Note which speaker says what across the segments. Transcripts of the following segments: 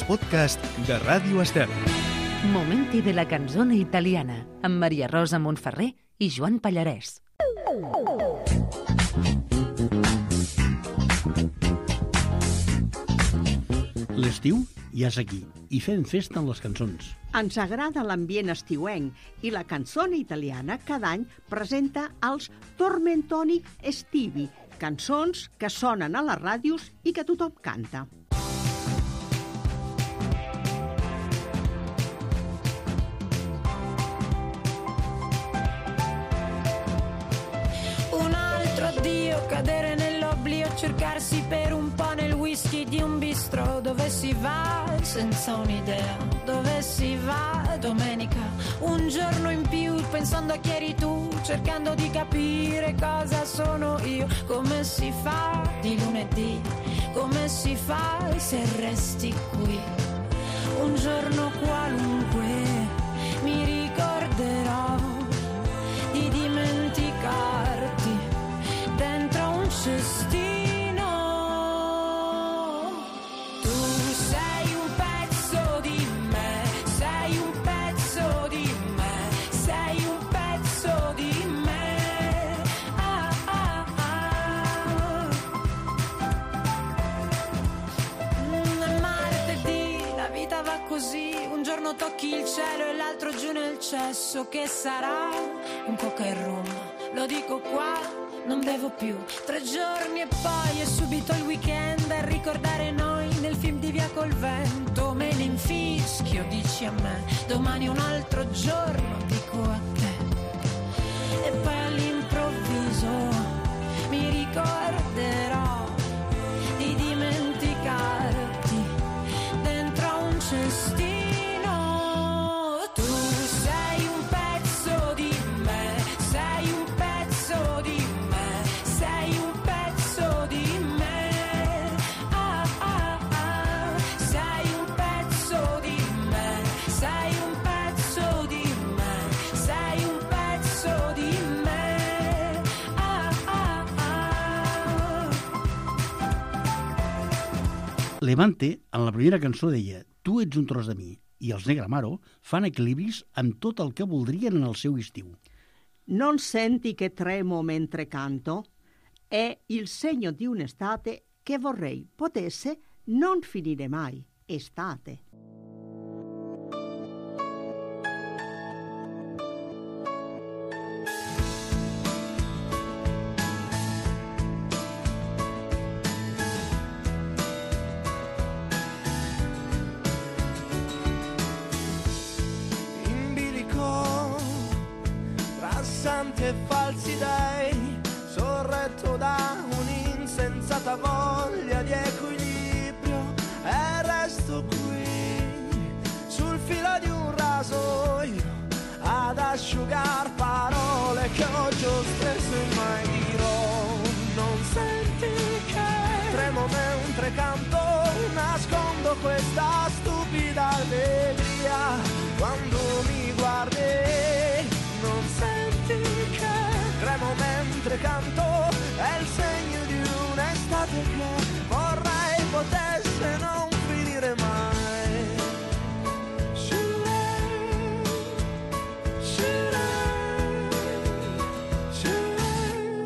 Speaker 1: els podcasts de Ràdio Estel.
Speaker 2: Momenti de la canzone italiana amb Maria Rosa Montferrer i Joan Pallarès.
Speaker 3: L'estiu ja és aquí i fem festa amb les cançons.
Speaker 4: Ens agrada l'ambient estiuenc i la canzone italiana cada any presenta els Tormentoni estivi, cançons que sonen a les ràdios i que tothom canta.
Speaker 5: Un altro addio, cadere nell'oblio, cercarsi per un po' nel whisky di un bistro. Dove si va senza un'idea, dove si va domenica, un giorno in più pensando a chi eri tu, cercando di capire cosa sono io. Come si fa di lunedì, come si fa se resti qui. Un giorno qualunque mi ricorderò di dimenticarti dentro un cestino. Tu sei un pezzo di me, sei un pezzo di me, sei un pezzo di me. Ah, ah, ah. È martedì, la vita va così, un giorno tocchi il cielo e l'altro giù nel cesso. Che sarà? Un coca e rum, lo dico qua, non bevo più. 3 giorni e poi è subito il weekend, a ricordare noi nel film di Via col vento. Me ne infischio, dici a me, domani è un altro giorno, dico a te. E poi all'improvviso mi ricorderò di dimenticarti dentro un cestino. Tu sei un pezzo di me, sei un pezzo di me, sei un pezzo di me. Ah, ah, ah. Sei un pezzo di me, sei un pezzo di me, sei un pezzo di me. Ah, ah, ah.
Speaker 3: Levante, en la primera cançó, deia «Tu ets un tros de mi», i els Negramaro fan equilibris amb tot el que voldrien en el seu estiu.
Speaker 4: Non senti che tremo mentre canto? È il segno di un'estate che vorrei potesse non finire mai. Estate.
Speaker 6: In bilico tra santi e falsi dei, sorretto da un'insensata voglia di equilibrio, e resto qui sul filo di un rasoio ad asciugar parole che oggi ho speso e mai dirò. Non senti che tremo mentre canto, nascondo questa stupida allegria quando mi guardi. Non senti che tremo mentre canto, è il segno di un'estate che vorrei potesse non finire mai. Shirei, shirei, shirei.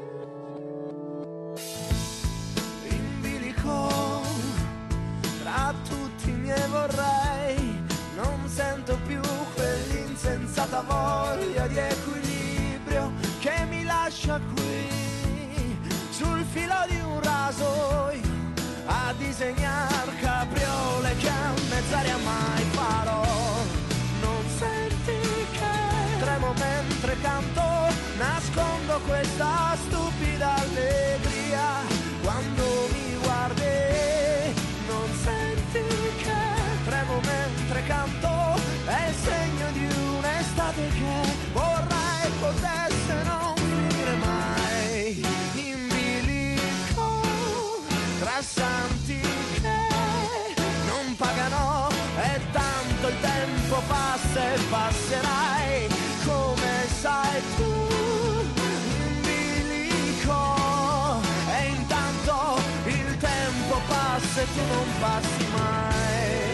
Speaker 6: In bilico tra tutti i miei vorrei, non sento più quell'insensata voglia di equilibrio che mi lascia qui sul filo di un rasoio a disegnar capriole che a mezz'aria mai farò. Non senti che tremo mentre canto, nascondo questa stupida allegria quando mi guardi. Non senti che tremo mentre canto, è il segno di un'estate che vorrei potesse non finire mai. In bilico tra santi che non pagano, e tanto il tempo passa e passerai, come sai tu. In bilico, e intanto il tempo passa e tu non passi mai.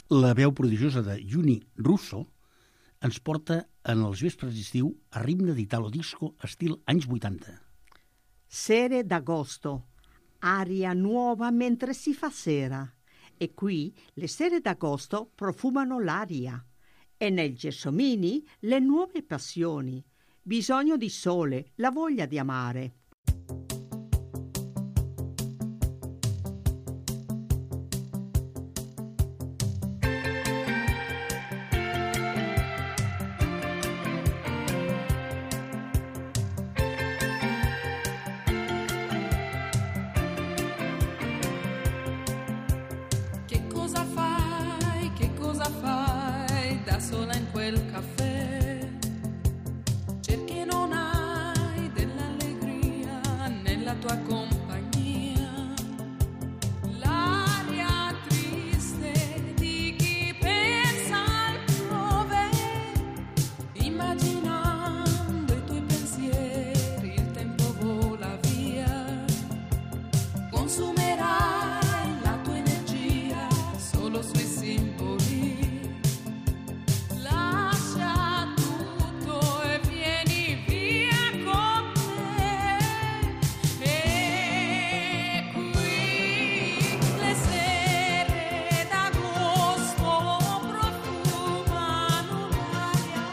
Speaker 3: La veu prodigiosa de Juni Russo ens porta en els vespres d'estiu a ritme d'Italo Disco estil anys 80.
Speaker 4: Sere d'agosto, aria nuova mentre si fa sera. E qui le sere d'agosto profumano l'aria. E nel Gelsomini le nuove passioni. Bisogno di sole, la voglia di amare.
Speaker 5: Che cosa fai da sola in quel caffè? Cerchi e non hai dell'allegria nella tua compagnia. L'aria triste di chi pensa altrove, immaginando i tuoi pensieri, il tempo vola via. Consumerai la tua energia solo sui simboli. Lascia tutto e vieni via con me. E qui le sere d'agosto profumano l'aria.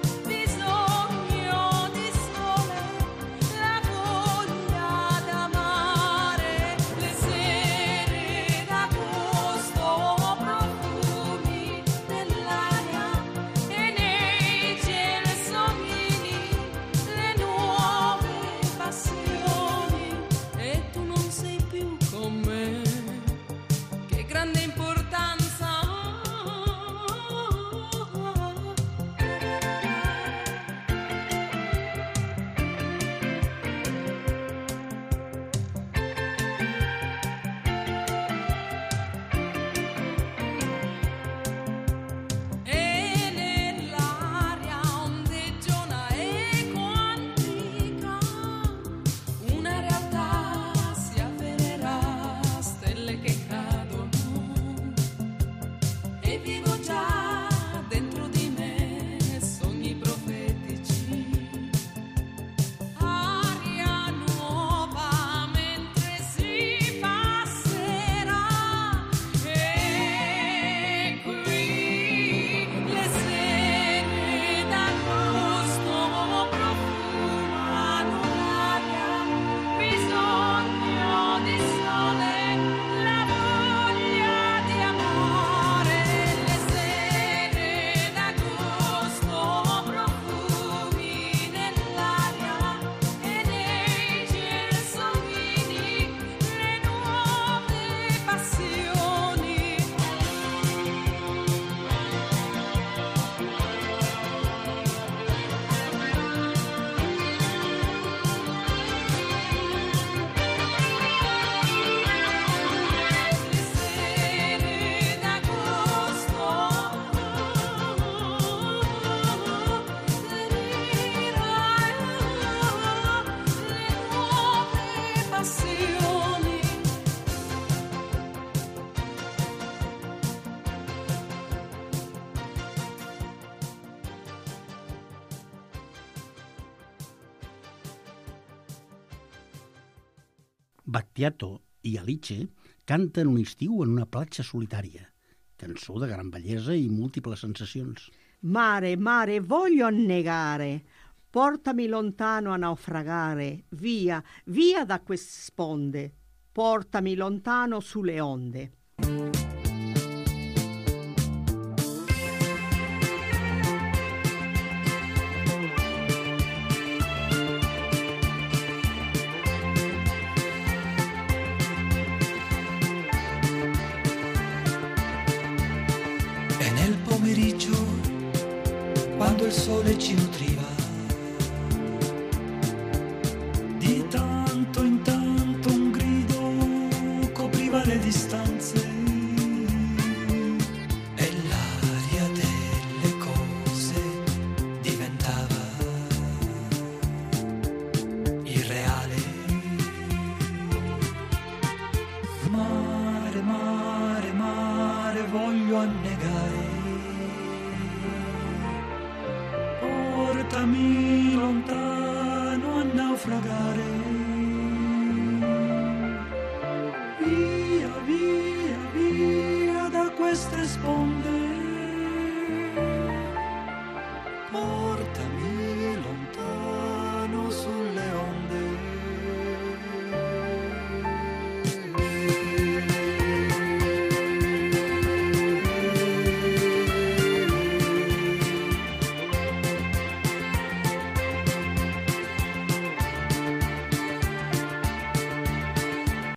Speaker 5: Bisogno di sole, la voglia d'amare. Le sere d'agosto profumi nell'aria e nei gelsomini le nuove passioni. E tu non sei più con me, che grande importanza ha. E nell'aria ondeggiona e quantica una realtà si avvererà, stelle che cadono. E vivo già dentro di me sogni profetici. Aria nuova mentre si fa sera. E qui le sere d'agosto profumano l'aria. Bisogno di sole, la voglia di amare. Le sere d'agosto profumi nell'aria e nei gelsomini le nuove passioni. Le sere d'agosto, le nuove passioni.
Speaker 3: Battiato i Alice canten un estiu en una platja solitària. Cançó de gran bellesa i múltiples sensacions.
Speaker 4: Mare, mare, voglio annegare. Portami lontano a naufragare. Via, via da queste sponde. Portami lontano sulle onde.
Speaker 7: E nel pomeriggio, quando il sole ci nutriva, di tanto in tanto un grido copriva le distanze e l'aria delle cose diventava irreale. Mare, mare, mare, voglio annegare.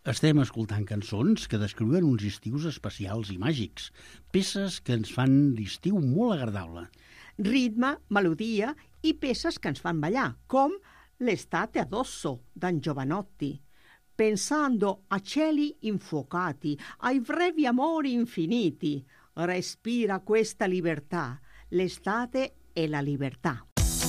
Speaker 3: Estem escoltant cançons que descriuen uns estius especials i màgics, peces que ens fan l'estiu molt agradable.
Speaker 4: Ritme, melodia i peces que ens fan ballar, com L'estate addosso d'en Giovanotti. Pensando a cieli infuocati, ai brevi amori infiniti, respira questa libertà, l'estate è la libertà.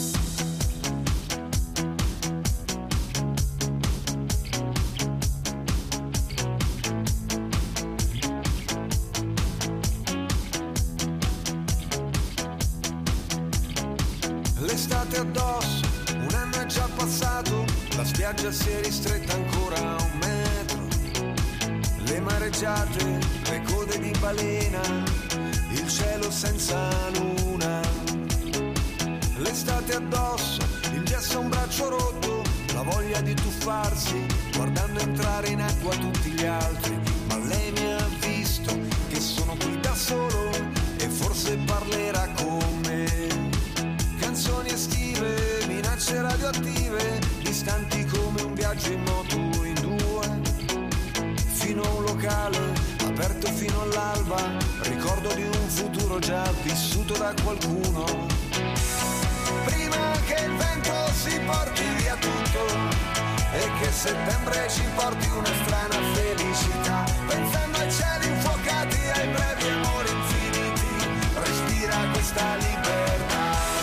Speaker 6: L'estate addosso, un anno è già passato, la spiaggia si è ristretta ancora a 1 metro. Le mareggiate, le code di balena, il cielo senza luna. L'estate addosso, il gesso a un braccio rotto, la voglia di tuffarsi, guardando entrare in acqua tutti gli altri. Ma lei mi ha visto che sono qui da solo e forse parlerà con me. Canzoni estive, minacce radioattive, distanti come un viaggio in moto in 2. Fino a un locale, aperto fino all'alba, ricordo di un futuro già vissuto da qualcuno. Prima che il vento si porti via tutto e che settembre ci porti una strana felicità, pensando ai cieli infuocati, ai brevi amori infiniti, respira questa libertà.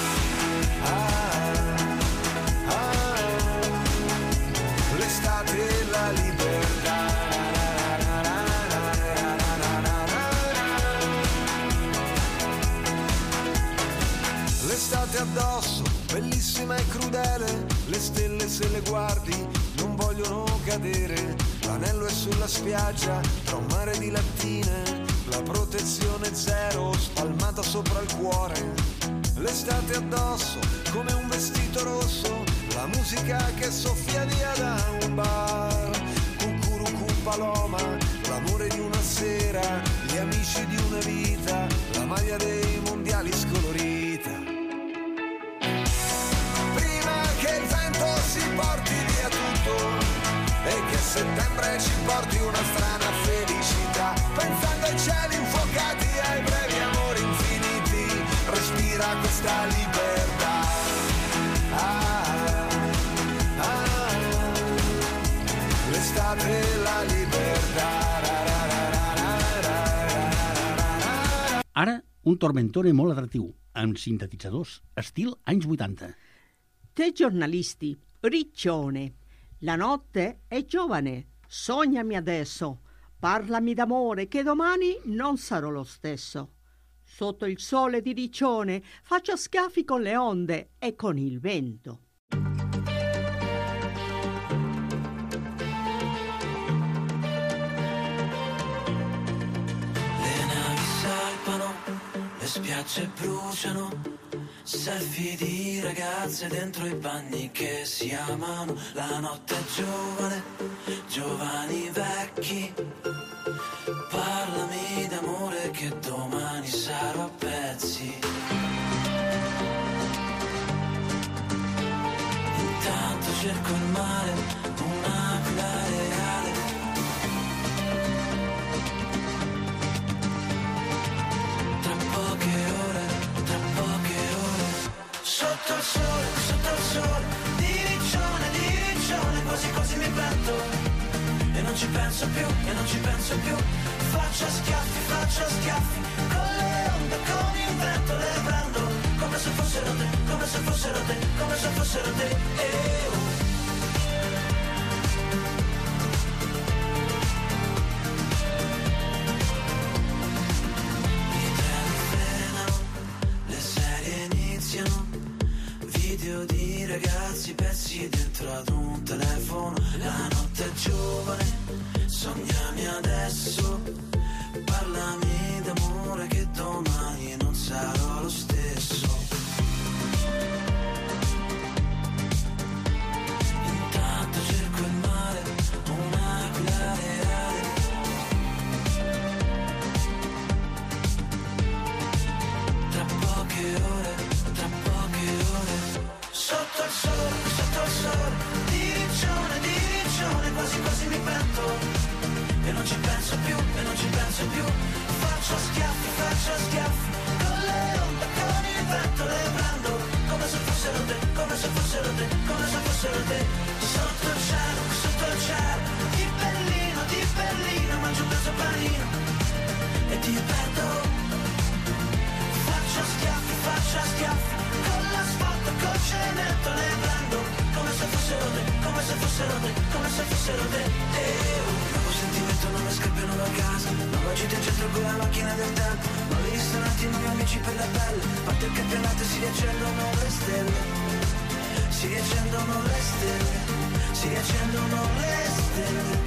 Speaker 6: L'estate e la libertà. L'estate addosso, bellissima e crudele, le stelle se le guardi non vogliono cadere, l'anello è sulla spiaggia tra un mare di lattine, la protezione zero spalmata sopra il cuore. L'estate addosso, come un vestito rosso, la musica che soffia via da un bar. Cucurucu paloma, l'amore di una sera, gli amici di una vita, la maglia dei mondiali scolorita. Prima che il vento si porti via tutto e che settembre ci porti una strana felicità, pensando ai cieli infuocati, ai brevi amori infiniti, respira questa libertà. L'estate e la libertà.
Speaker 3: Ara, un tormentone molt atractiu, amb sintetitzadors, estil anys 80.
Speaker 4: Te giornalisti, riccione, la notte è giovane, sognami adesso, parlami d'amore che domani non sarò lo stesso. Sotto il sole di Riccione faccio schiaffi con le onde e con il vento.
Speaker 7: Le navi salpano, le spiagge bruciano, selfie di ragazze dentro i bagni che si amano. La notte è giovane, giovani vecchi, parlami d'amore che domani sarò a pezzi. Intanto cerco il mare, un'aquila reale. Tra poche ore, sotto il sole, di Riccione, quasi quasi mi pento. E non ci penso più, faccio schiaffi, con le onde, con il vento le prendo, come se fossero te. I treni frenano, le serie iniziano, video di ragazzi pezzi dentro ad un telefono. La notte è giovane, sognami adesso, parlami d'amore che domani non sarò lo stesso. Intanto cerco il mare, un'aquila reale. Tra poche ore, sotto il sole, di Riccione, quasi quasi mi pento. nuove scarpe, nuova casa, nuova gita in centro con la macchina del tempo, nuovi ristoranti, nuovi amici per la pelle, parte il campionato e si riaccendono le stelle, si riaccendono le stelle, si riaccendono le stelle.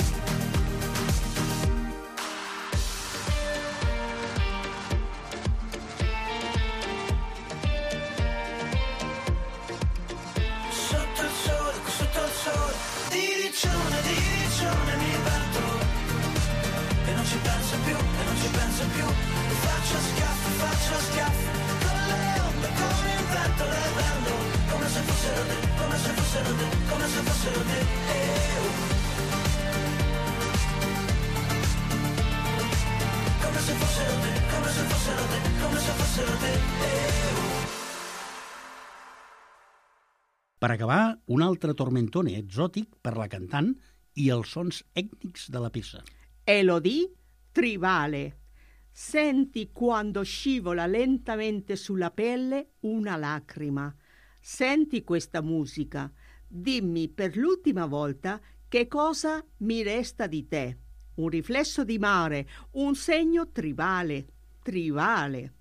Speaker 7: Diricione mi perdo e non ci penso più, e faccio schiaffi con le onde, come il vento le prendo, come se fossero te, come se fossero te, come se fossero te. Come se fossero te, come se fossero te, come se fossero te.
Speaker 3: Per acabar, un altre tormentone exòtic per la cantant i els sons ètnics de la peça.
Speaker 4: Elodie Tribale. Senti quando scivola lentamente sulla pelle una lacrima. Senti questa musica. Dimmi per l'ultima volta che cosa mi resta di te. Un riflesso di mare, un segno tribale. Tribale.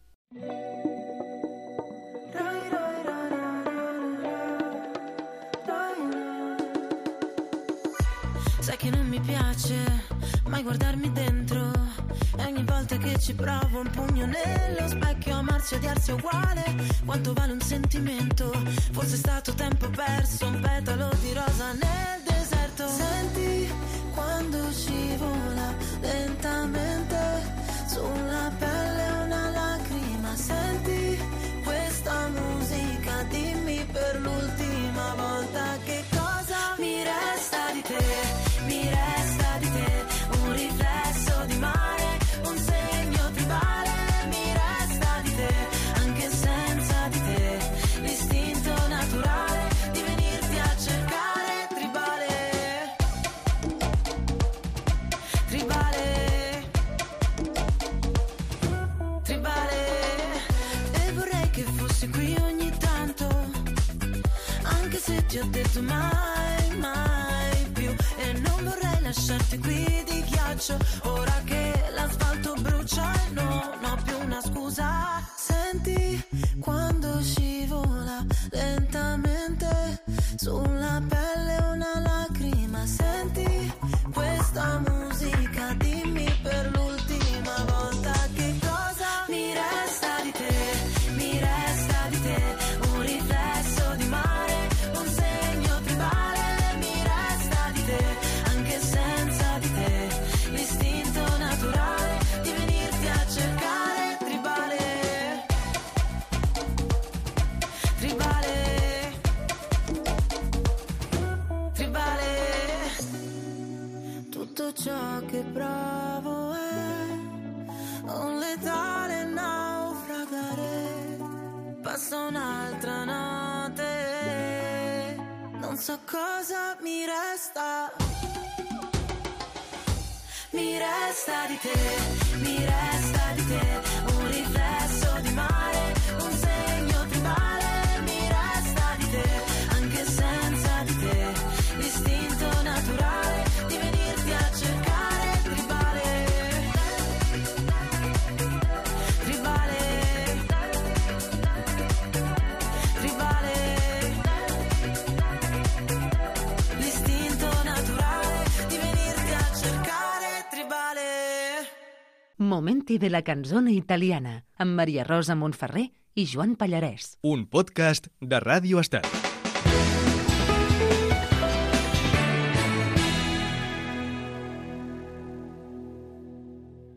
Speaker 5: Sai che non mi piace mai guardarmi dentro, e ogni volta che ci provo un pugno nello specchio, amarsi e odiarsi è uguale. Quanto vale un sentimento? Forse è stato tempo perso, un petalo di rosa nel deserto. Senti quando scivola lentamente sulla pelle una lacrima. Senti questa musica, dimmi per l'ultima volta che cosa mi resta di te. Mi resta di te un riflesso di mare, un segno tribale. Mi resta di te, anche senza di te, l'istinto naturale di venirti a cercare. Tribale, tribale, tribale. E vorrei che fossi qui ogni tanto, anche se ti ho detto mai, mai più. E non vorrei lasciarti qui di ghiaccio, ora che l'asfalto brucia e non ho più una scusa. Senti quando scivola lentamente sulla pelle una lacrima. Senti questa musica, dimmi per l'ultima volta che cosa mi resta di te. Mi resta di te un riflesso di mare, un segno tribale. Mi resta di te, anche senza di te, l'istinto naturale di venirti a cercare. Tribale, tribale, tribale. Tutto ciò che provo è un letale naufragare. Passa un'altra notte, non so cosa mi resta. Mi resta di te, mi resta di te, un riflesso di mare, un segno tribale. Mi resta di te, anche senza di te, l'istinto naturale di venirti a cercare. Tribale, tribale, tribale, l'istinto naturale di venirti a cercare. Tribale.
Speaker 2: Momenti de la canzone italiana amb Maria Rosa Montferrer i Joan Pallarès.
Speaker 1: Un podcast de Ràdio Estat.